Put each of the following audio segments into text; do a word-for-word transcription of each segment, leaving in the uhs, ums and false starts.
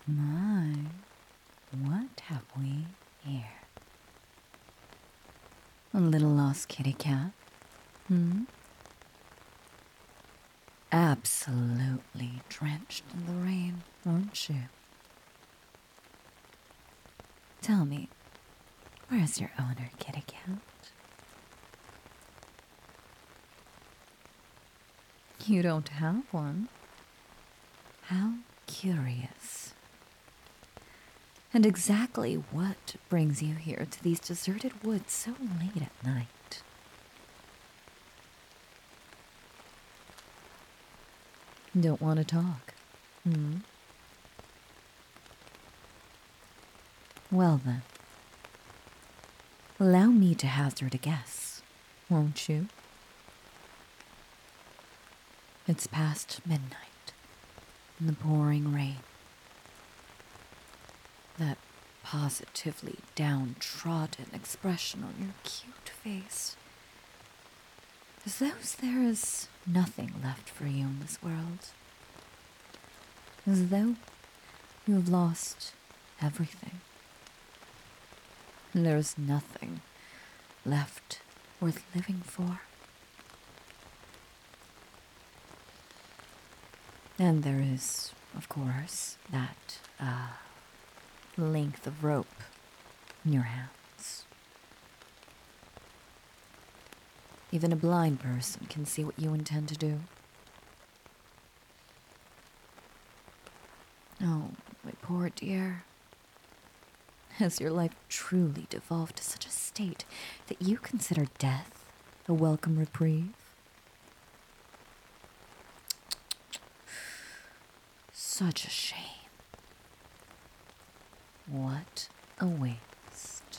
My, what have we here? A little lost kitty cat? Hmm? Absolutely drenched in the rain, aren't you? Tell me, where's your owner, kitty cat? You don't have one? How curious. And exactly what brings you here to these deserted woods so late at night? Don't want to talk, hmm? Well then, allow me to hazard a guess, won't you? It's past midnight, in the pouring rain. That positively downtrodden expression on your cute face. As though there is nothing left for you in this world. As though you have lost everything. And there is nothing left worth living for. And there is, of course, that, uh, length of rope in your hands. Even a blind person can see what you intend to do. Oh, my poor dear. Has your life truly devolved to such a state that you consider death a welcome reprieve? Such a shame. What a waste.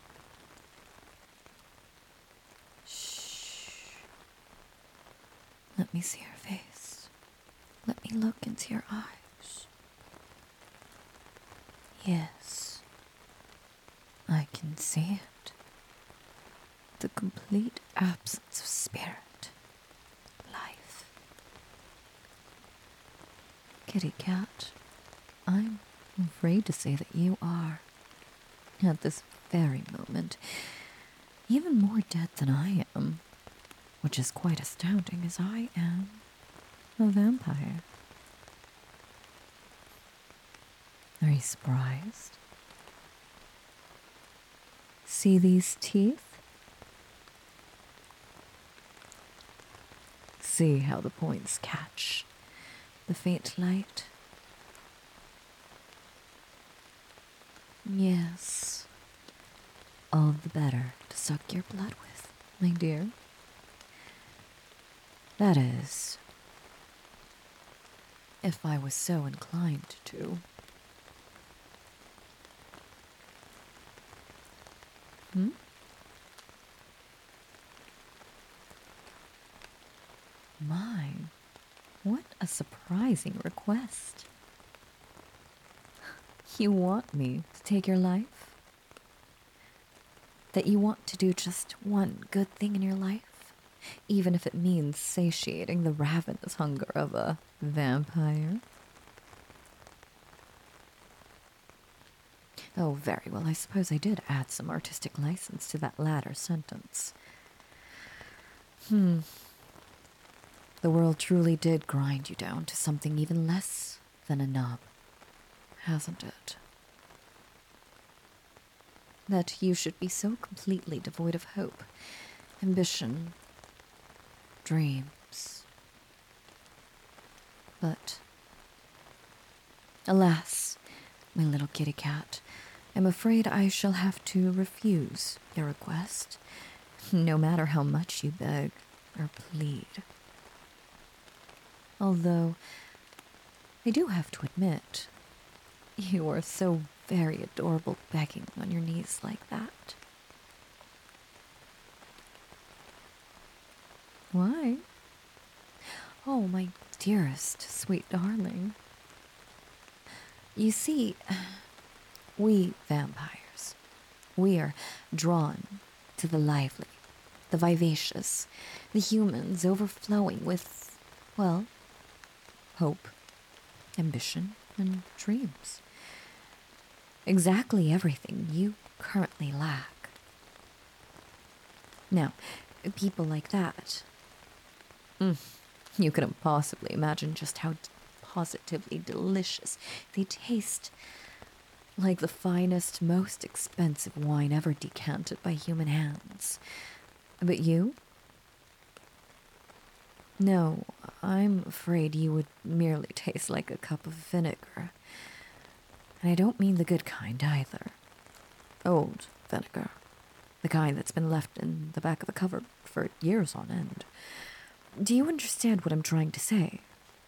Shh. Let me see your face. Let me look into your eyes. Yes, I can see it. The complete absence of spirit, life. Kitty cat, I'm afraid to say that you are, at this very moment, even more dead than I am, which is quite astounding, as I am a vampire. Are you surprised? See these teeth? See how the points catch the faint light? Yes, all the better to suck your blood with, my dear. That is, if I was so inclined to. Hmm? My, what a surprising request. You want me to take your life? That you want to do just one good thing in your life? Even if it means satiating the ravenous hunger of a vampire? Oh, very well, I suppose I did add some artistic license to that latter sentence. Hmm. The world truly did grind you down to something even less than a knob, hasn't it? That you should be so completely devoid of hope, ambition, dreams. But, alas, my little kitty cat, I'm afraid I shall have to refuse your request, no matter how much you beg or plead. Although, I do have to admit, you are so very adorable begging on your knees like that. Why? Oh, my dearest, sweet darling. You see, we vampires, we are drawn to the lively, the vivacious, the humans overflowing with, well, hope, ambition, and dreams. Exactly everything you currently lack. Now, people like that, mm, you couldn't possibly imagine just how positively delicious they taste. Like the finest, most expensive wine ever decanted by human hands. But you? No, I'm afraid you would merely taste like a cup of vinegar. And I don't mean the good kind either. Old vinegar. The kind that's been left in the back of a cupboard for years on end. Do you understand what I'm trying to say?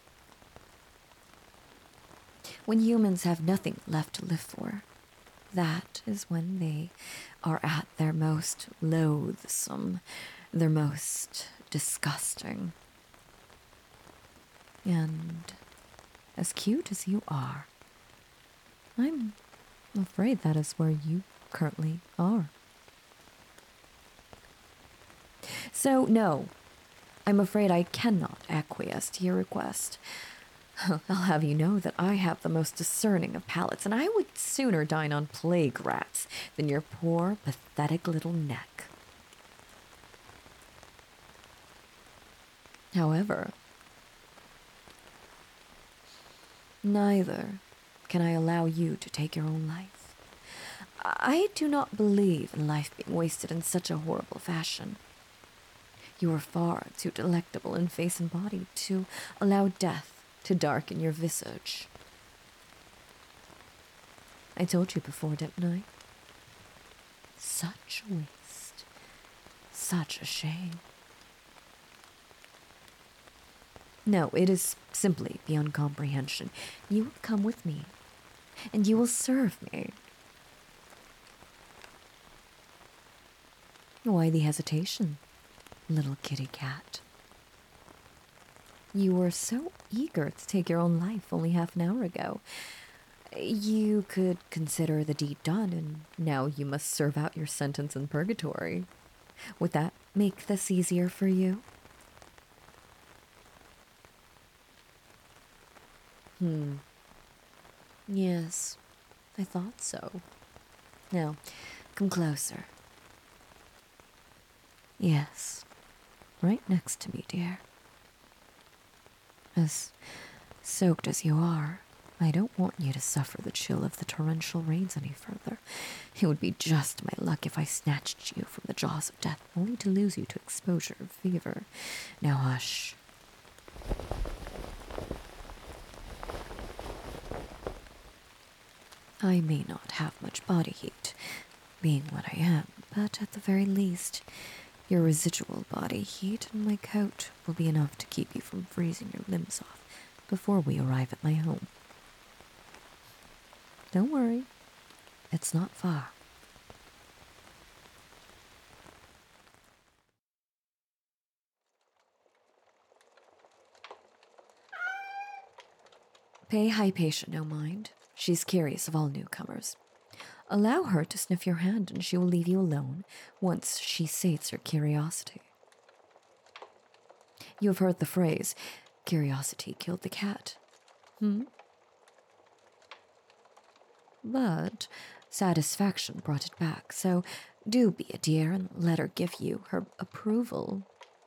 When humans have nothing left to live for, that is when they are at their most loathsome, their most disgusting. And as cute as you are, I'm afraid that is where you currently are. So, no, I'm afraid I cannot acquiesce to your request. I'll have you know that I have the most discerning of palates, and I would sooner dine on plague rats than your poor, pathetic little neck. However, neither can I allow you to take your own life. I do not believe in life being wasted in such a horrible fashion. You are far too delectable in face and body to allow death to darken your visage. I told you before, didn't I? Such a waste. Such a shame. No, it is simply beyond comprehension. You will come with me, and you will serve me. Why the hesitation, little kitty cat? You were so eager to take your own life only half an hour ago. You could consider the deed done, and now you must serve out your sentence in purgatory. Would that make this easier for you? Hmm. Yes, I thought so. Now, come closer. Yes, right next to me, dear. As soaked as you are, I don't want you to suffer the chill of the torrential rains any further. It would be just my luck if I snatched you from the jaws of death, only to lose you to exposure or fever. Now hush. I may not have much body heat, being what I am, but at the very least, your residual body heat and my coat will be enough to keep you from freezing your limbs off before we arrive at my home. Don't worry, it's not far. Pay Hypatia no mind. She's curious of all newcomers. Allow her to sniff your hand and she will leave you alone once she sates her curiosity. You have heard the phrase, curiosity killed the cat. Hmm? But satisfaction brought it back, so do be a dear and let her give you her approval.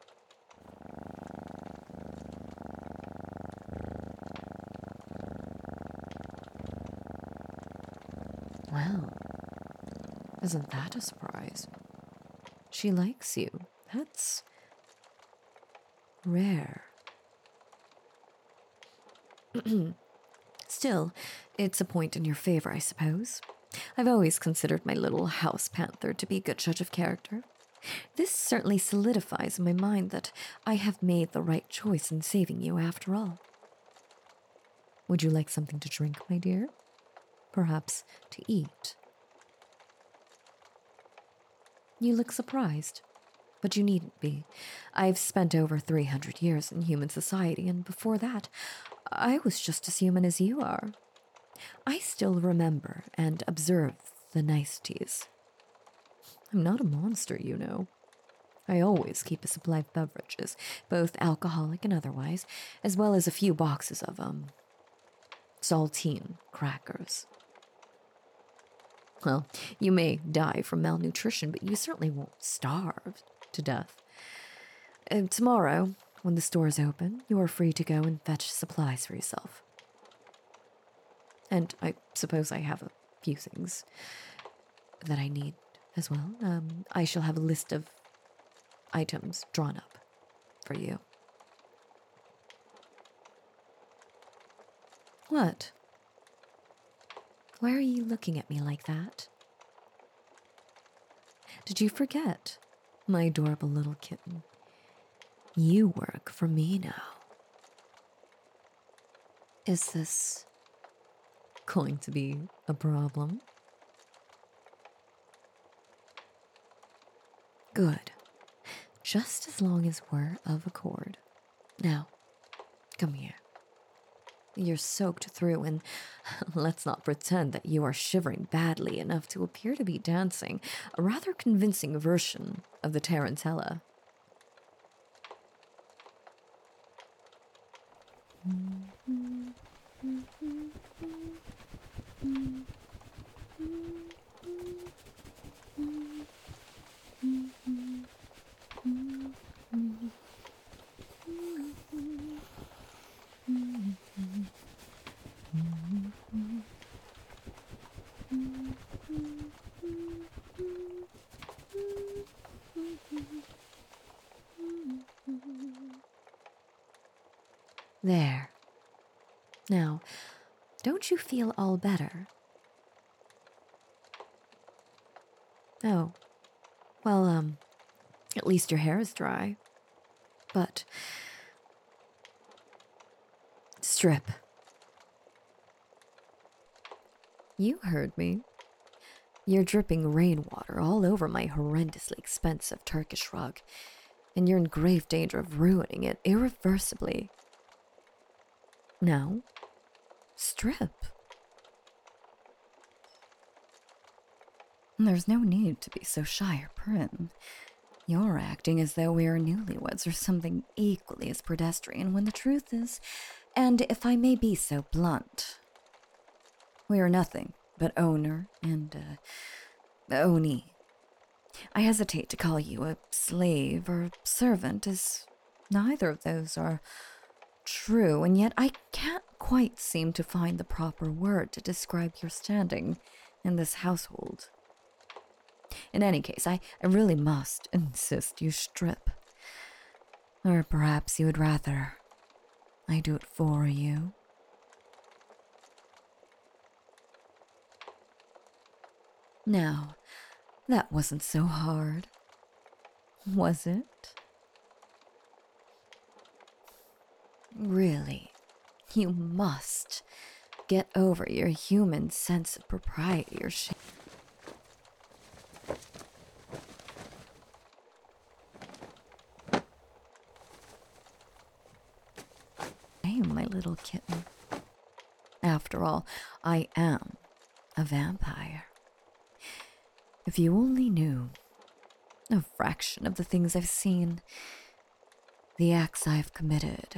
Well, isn't that a surprise? She likes you. That's rare. Still, it's a point in your favor, I suppose. I've always considered my little house panther to be a good judge of character. This certainly solidifies in my mind that I have made the right choice in saving you after all. Would you like something to drink, my dear? Perhaps to eat? You look surprised, but you needn't be. I've spent over three hundred years in human society, and before that, I was just as human as you are. I still remember and observe the niceties. I'm not a monster, you know. I always keep a supply of beverages, both alcoholic and otherwise, as well as a few boxes of, um, saltine crackers. Well, you may die from malnutrition, but you certainly won't starve to death. And tomorrow, when the stores open, you are free to go and fetch supplies for yourself. And I suppose I have a few things that I need as well. Um, I shall have a list of items drawn up for you. What? Why are you looking at me like that? Did you forget, my adorable little kitten? You work for me now. Is this going to be a problem? Good. Just as long as we're of accord. Now, come here. You're soaked through, and let's not pretend that you are shivering badly enough to appear to be dancing a rather convincing version of the tarantella. There. Now, don't you feel all better? Oh, well, um, at least your hair is dry. But, strip. You heard me. You're dripping rainwater all over my horrendously expensive Turkish rug, and you're in grave danger of ruining it irreversibly. Now, strip. There's no need to be so shy or prim. You're acting as though we are newlyweds or something equally as pedestrian, when the truth is, and if I may be so blunt, we are nothing but owner and, uh, ownee. I hesitate to call you a slave or servant, as neither of those are true, and yet I can't quite seem to find the proper word to describe your standing in this household. In any case, I, I really must insist you strip. Or perhaps you would rather I do it for you. Now, that wasn't so hard, was it? Really, you must get over your human sense of propriety or shame. My little kitten. After all, I am a vampire. If you only knew a fraction of the things I've seen, the acts I've committed.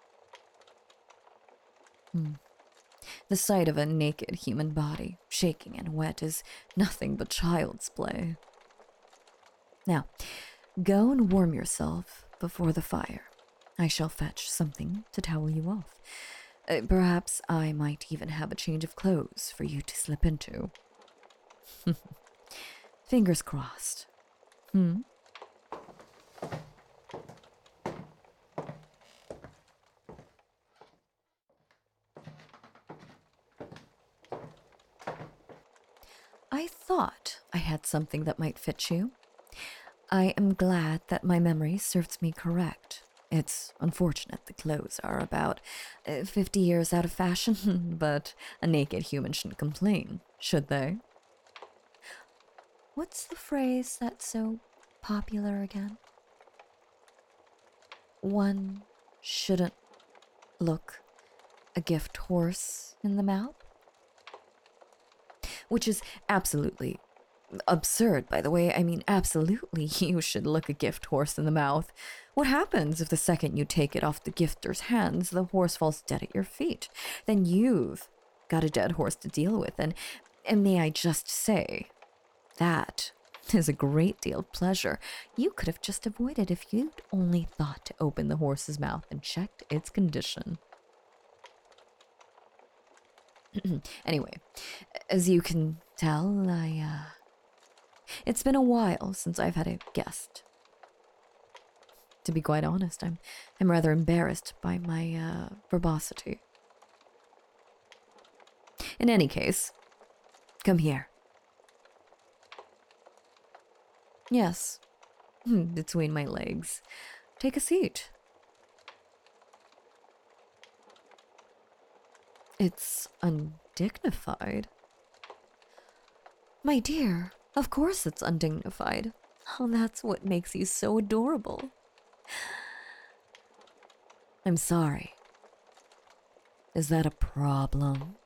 Hmm. The sight of a naked human body, shaking and wet, is nothing but child's play. Now, go and warm yourself before the fire. I shall fetch something to towel you off. Uh, perhaps I might even have a change of clothes for you to slip into. Fingers crossed. Hmm? I thought I had something that might fit you. I am glad that my memory serves me correct. It's unfortunate the clothes are about uh, fifty years out of fashion, but a naked human shouldn't complain, should they? What's the phrase that's so popular again? One shouldn't look a gift horse in the mouth? Which is absolutely absurd, by the way. I mean, absolutely, you should look a gift horse in the mouth. What happens if the second you take it off the gifter's hands, the horse falls dead at your feet? Then you've got a dead horse to deal with, and And may I just say, that is a great deal of pleasure you could have just avoided if you'd only thought to open the horse's mouth and checked its condition. Anyway, as you can tell, I, uh, it's been a while since I've had a guest. To be quite honest, I'm, I'm rather embarrassed by my, uh, verbosity. In any case, come here. Yes, between my legs. Take a seat. It's undignified. My dear, of course it's undignified. Oh, that's what makes you so adorable. I'm sorry. Is that a problem?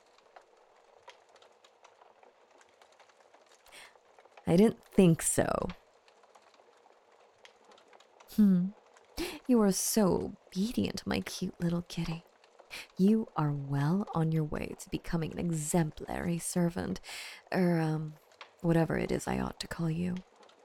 I didn't think so. Hmm. You are so obedient, my cute little kitty. You are well on your way to becoming an exemplary servant, or, um, whatever it is I ought to call you.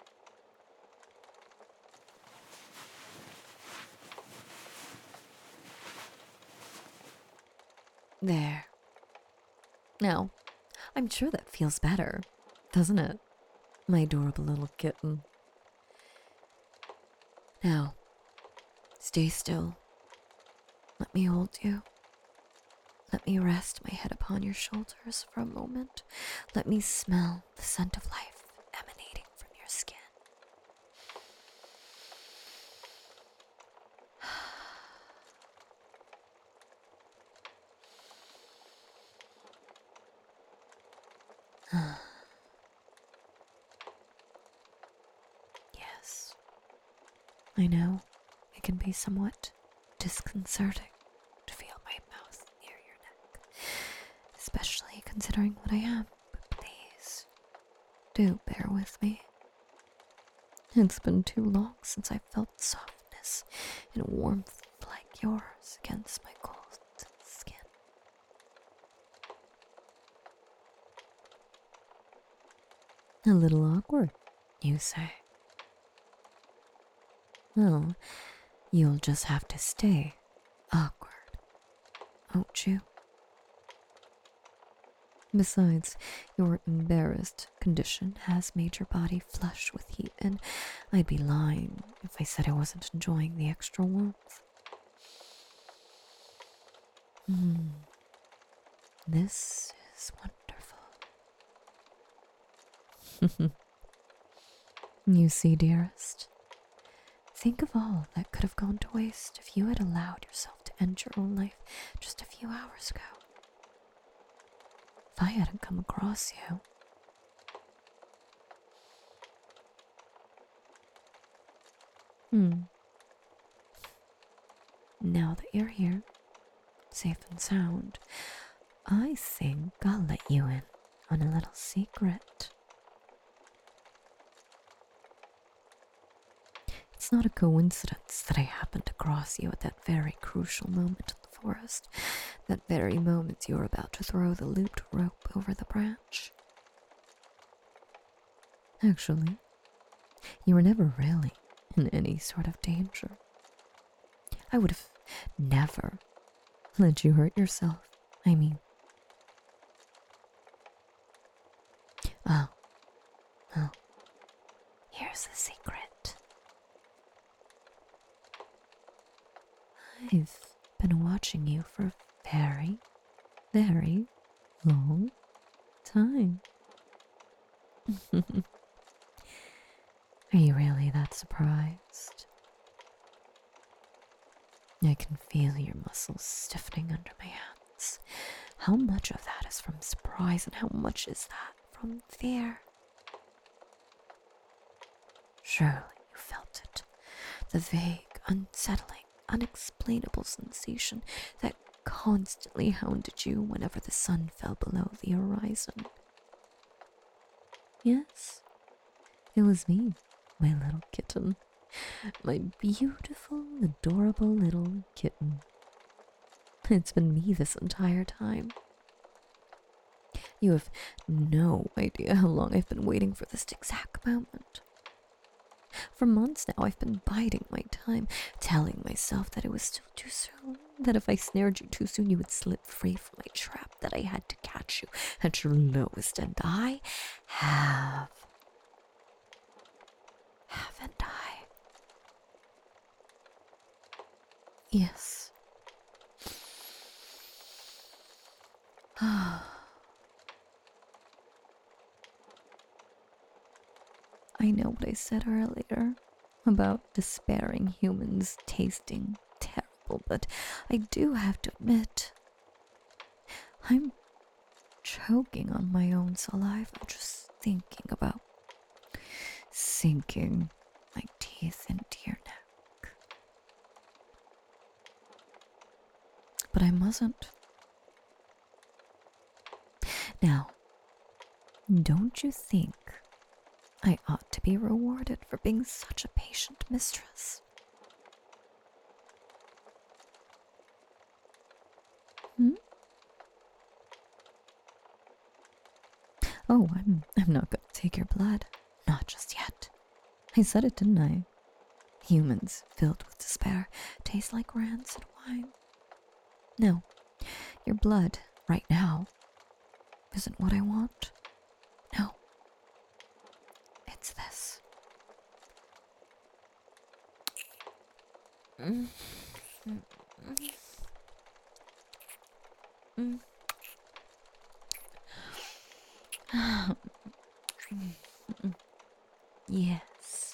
There. Now, I'm sure that feels better, doesn't it? My adorable little kitten. Now, stay still. Let me hold you. Let me rest my head upon your shoulders for a moment. Let me smell the scent of life emanating from your skin. Yes, I know it can be somewhat disconcerting to feel my mouth near your neck, especially considering what I am, but please, do bear with me. It's been too long since I felt softness and warmth like yours against my cold skin. A little awkward, you say? Well, you'll just have to stay awkward, won't you? Besides, your embarrassed condition has made your body flush with heat, and I'd be lying if I said I wasn't enjoying the extra warmth. Hmm. This is wonderful. You see, dearest, think of all that could have gone to waste if you had allowed yourself to end your own life just a few hours ago. If I hadn't come across you. Hmm. Now that you're here, safe and sound, I think I'll let you in on a little secret. It's not a coincidence that I happened to cross you at that very crucial moment in the forest, that very moment you were about to throw the looped rope over the branch. Actually, you were never really in any sort of danger. I would have never let you hurt yourself, I mean. Oh, well, here's the secret. I've been watching you for a very, very long time. Are you really that surprised? I can feel your muscles stiffening under my hands. How much of that is from surprise and how much is that from fear? Surely you felt it. The vague, unsettling, unexplainable sensation that constantly hounded you whenever the sun fell below the horizon. Yes, it was me, my little kitten. My beautiful, adorable little kitten. It's been me this entire time. You have no idea how long I've been waiting for this exact moment. For months now, I've been biding my time, telling myself that it was still too soon, that if I snared you too soon, you would slip free from my trap, that I had to catch you at your lowest, and I have. Haven't I? Yes. I know what I said earlier about despairing humans tasting terrible, but I do have to admit, I'm choking on my own saliva just thinking about sinking my teeth into your neck. But I mustn't. Now, don't you think I ought to be rewarded for being such a patient mistress? Hmm? Oh, I'm, I'm not going to take your blood. Not just yet. I said it, didn't I? Humans filled with despair taste like rancid wine. No, your blood right now isn't what I want. No, it's this. Mm. Mm. Mm. Mm. Yes.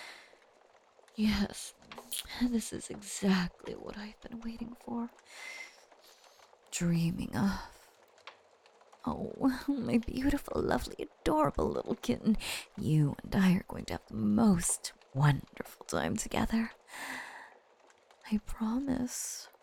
Yes. This is exactly what I've been waiting for. Dreaming of. Oh, my beautiful, lovely, adorable little kitten. You and I are going to have the most wonderful time together. I promise.